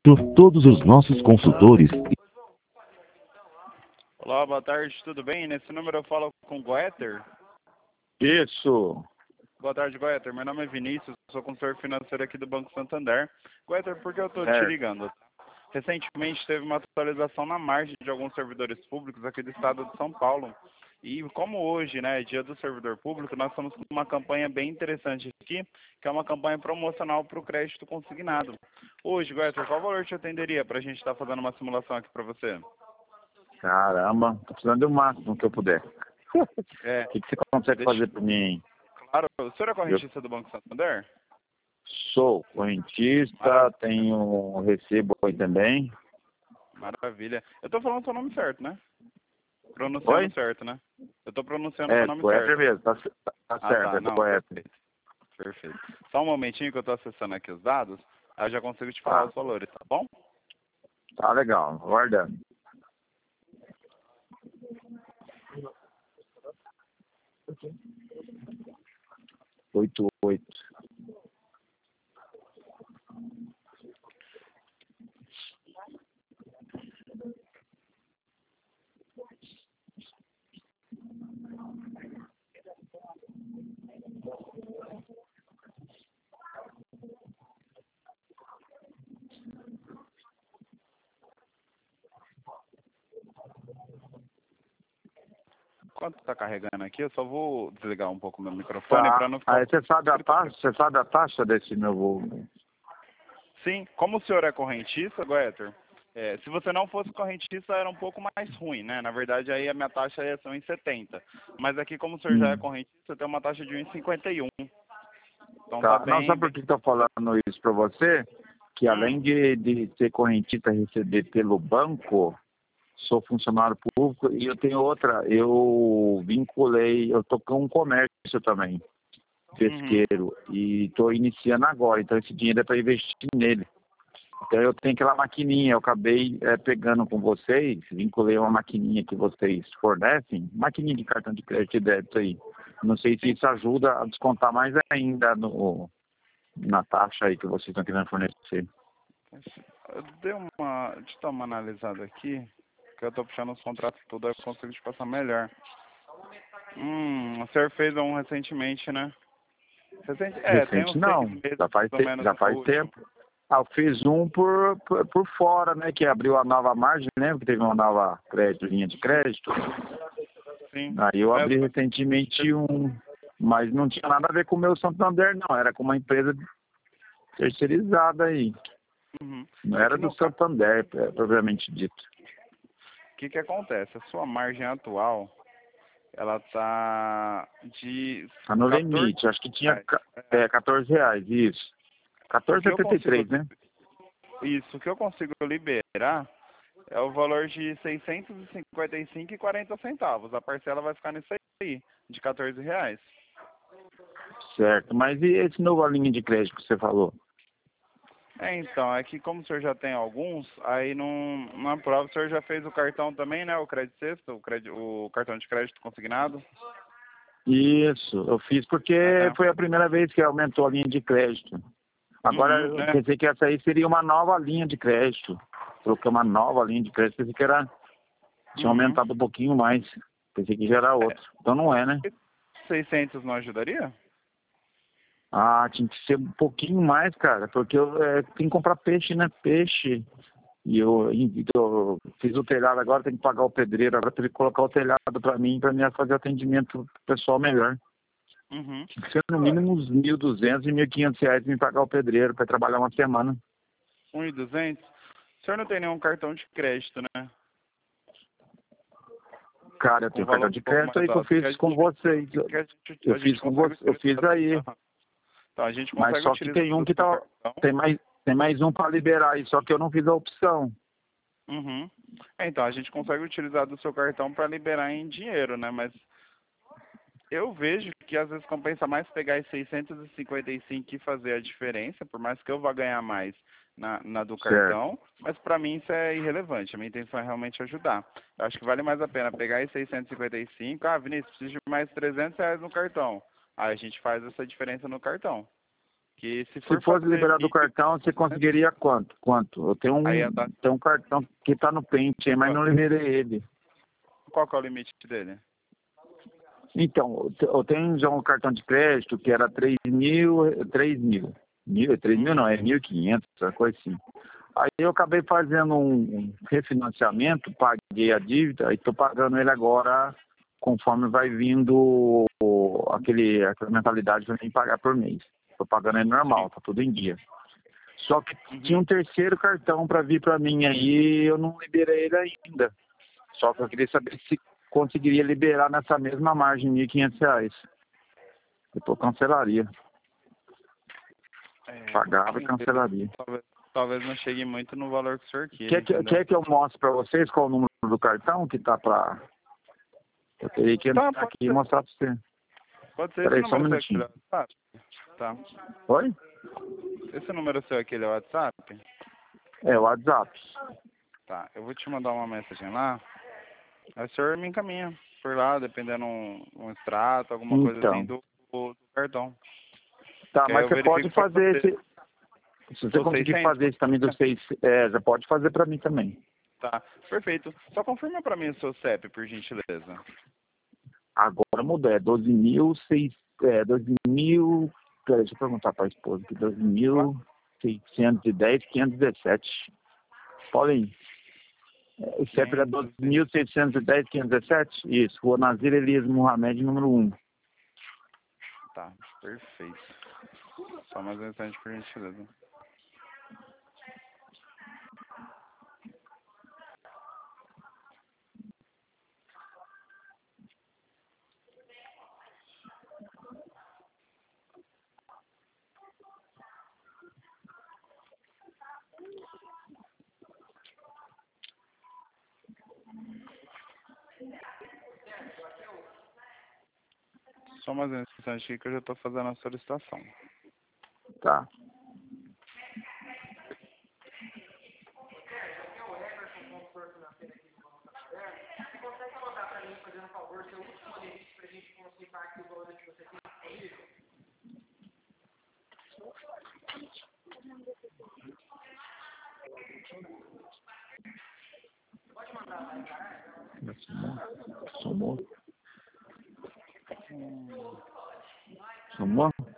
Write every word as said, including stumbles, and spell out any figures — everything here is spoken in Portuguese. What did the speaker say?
Todos os nossos consultores. Olá, boa tarde, tudo bem? Nesse número eu falo com o Goether. Isso. Boa tarde, Goether. Meu nome é Vinícius, sou consultor financeiro aqui do Banco Santander. Goether, por que eu estou te ligando? Recentemente teve uma atualização na margem de alguns servidores públicos aqui do estado de São Paulo. E como hoje, né, é dia do servidor público, nós estamos com uma campanha bem interessante aqui, que é uma campanha promocional para o crédito consignado. Hoje, Goether, qual valor te atenderia para a gente estar fazendo uma simulação aqui para você? Caramba, tô precisando do máximo que eu puder. É, O que, que você consegue deixa... fazer para mim? Claro, o senhor é correntista Eu do Banco Santander? sou correntista, Maravilha. tenho um recibo aí também. Maravilha. Eu estou falando o seu nome certo, né? Pronunciando Oi? certo, né? Eu estou pronunciando o É, seu nome Goether certo. mesmo, tá, tá Ah, certo, tá. é Não, Goether. perfeito. Perfeito. Só um momentinho que eu estou acessando aqui os dados, aí eu já consigo te falar Tá, os valores, tá bom? tá legal, aguardando. Oito, oito. Enquanto está carregando aqui, eu só vou desligar um pouco o meu microfone para Tá. não ficar... Aí você sabe a taxa? Você sabe a taxa desse novo? Sim, como o senhor é correntista, Goether, é, se você não fosse correntista era um pouco mais ruim, né? Na verdade, aí a minha taxa ia ser um vírgula setenta. Mas aqui, como o senhor já é Hum. correntista, tem uma taxa de um vírgula cinquenta e um. Então tá Tá. Não, bem, sabe bem... por que que eu tô falando isso para você? Que Hum, além de, de ser correntista e receber pelo banco, sou funcionário público e eu tenho outra, eu vinculei, eu tô com um comércio também, uhum. pesqueiro, e estou iniciando agora, então esse dinheiro é para investir nele. Então eu tenho aquela maquininha, eu acabei é, pegando com vocês, vinculei uma maquininha que vocês fornecem, maquininha de cartão de crédito e débito aí. Não sei se Sim. isso ajuda a descontar mais ainda no, na taxa aí que vocês estão querendo fornecer. Eu dei uma... Deixa eu dar uma analisada aqui, que eu tô puxando os contratos tudo, aí eu consigo te passar melhor. Hum, o senhor fez um recentemente, né? Recente... É, tem Recente uns seis não, meses, já faz, mais ou te- menos, já no faz último. tempo. Ah, eu fiz um por, por, por fora, né? Que abriu a nova margem, lembra que teve uma nova crédito, linha de crédito? Sim. Aí eu É, abri recentemente um, mas não tinha nada a ver com o meu Santander, não. Era com uma empresa terceirizada aí. uhum. Não era Aqui do no caso, Santander, é, propriamente dito. o que que acontece? A sua margem atual, ela tá de Tá no quatorze limite, acho que tinha reais. ca- É, é, quatorze reais, isso. o que eu consigo, quatorze e setenta e três, né? isso, o que eu consigo liberar é o valor de seiscentos e cinquenta e cinco e quarenta centavos. A parcela vai ficar nisso aí, de quatorze reais. Certo, mas e esse novo linha de crédito que você falou? É, então, é que como o senhor já tem alguns, aí não, na prova o senhor já fez o cartão também, né? O crédito sexto, o, crédito, o cartão de crédito consignado. Isso, eu fiz porque É. foi a primeira vez que aumentou a linha de crédito. Agora Uhum, eu é. pensei que essa aí seria uma nova linha de crédito. Troquei uma nova linha de crédito, pensei que era, tinha Uhum. aumentado um pouquinho mais. Pensei que já era É, outro. Então não é, né? seiscentos não ajudaria? Ah, tinha que ser um pouquinho mais, cara, porque eu é, tenho que comprar peixe, né? Peixe. E eu, eu fiz o telhado agora, tenho que pagar o pedreiro agora para ele colocar o telhado para mim, para mim fazer atendimento pessoal melhor. Uhum. Tinha que ser no mínimo uns mil e duzentos e mil e quinhentos reais me pagar o pedreiro para trabalhar uma semana. um mil e duzentos? O senhor não tem nenhum cartão de crédito, né? Cara, eu Com tenho valor cartão um de pouco crédito mais aí que eu alto. Que a fiz com gente, vocês. Eu, que a gente, eu a fiz gente com consegue você, eu fiz utilizar. aí. Aham. Então, a gente Mas consegue só que utilizar tem um do que seu tá. cartão. Tem mais, tem mais um para liberar aí, só que eu não fiz a opção. Uhum. É, então, a gente consegue utilizar do seu cartão para liberar em dinheiro, né? Mas eu vejo que às vezes compensa mais pegar esses seiscentos e cinquenta e cinco e fazer a diferença, por mais que eu vá ganhar mais na, na do Certo. cartão, mas para mim isso é irrelevante. A minha intenção é realmente ajudar. Eu acho que vale mais a pena pegar esses seiscentos e cinquenta e cinco, ah, Vinícius, preciso de mais trezentos reais no cartão. Aí a gente faz essa diferença no cartão. Que se Se for fosse fazer liberado do vídeo- cartão, você conseguiria quanto? Quanto? Eu tenho um, Aí, tá- tenho um cartão que tá no pente, aí, mas não liberei ele. Qual que é o limite dele? Então, eu te- eu tenho já um cartão de crédito que era três mil, três mil. Mil, três mil não, é mil e quinhentos, essa coisa assim. Aí eu acabei fazendo um, um refinanciamento, paguei a dívida e estou pagando ele agora conforme vai vindo o- aquele, aquela mentalidade para mim pagar por mês. Estou pagando ele normal, tá tudo em dia. Só que tinha um terceiro cartão para vir para mim aí e eu não liberei ele ainda. Só que eu queria saber se conseguiria liberar nessa mesma margem, mil e quinhentos reais. Depois cancelaria. É, Pagava e cancelaria. Talvez, talvez não chegue muito no valor que o senhor queira, Quer que, entendeu? quer que eu mostre para vocês qual o número do cartão que tá para... Eu teria que entrar Tá, pode aqui e ser. mostrar para você. Pode ser. Peraí, Esse só um número seu minutinho. aqui é o WhatsApp? Tá. Oi? Esse número seu aqui é o WhatsApp? É, o WhatsApp. Tá. Eu vou te mandar uma mensagem lá. Aí o senhor me encaminha por lá, dependendo um, um extrato, alguma coisa Então. assim do, do cartão. Tá, Que aí mas eu você pode verifico pra fazer você. esse... Se você Do conseguir seiscentos? fazer esse também do seis... É, já pode fazer para mim também. Tá, perfeito. Só confirma pra mim o seu C E P, por gentileza. Agora mudou, é doze mil, seis... É, doze mil... Peraí, deixa eu perguntar para a esposa aqui. doze mil, seiscentos e dez, quinhentos e dezessete. Podem ir. É, o C E P era doze mil, seiscentos e dez, quinhentos e dezessete? Isso, Rua Nazir Elias Mohamed, número um. Tá, perfeito. Só mais um instante, por gentileza. Só mais um instante aqui que eu já tô fazendo a solicitação. Tá. Somou? Somou? Somou?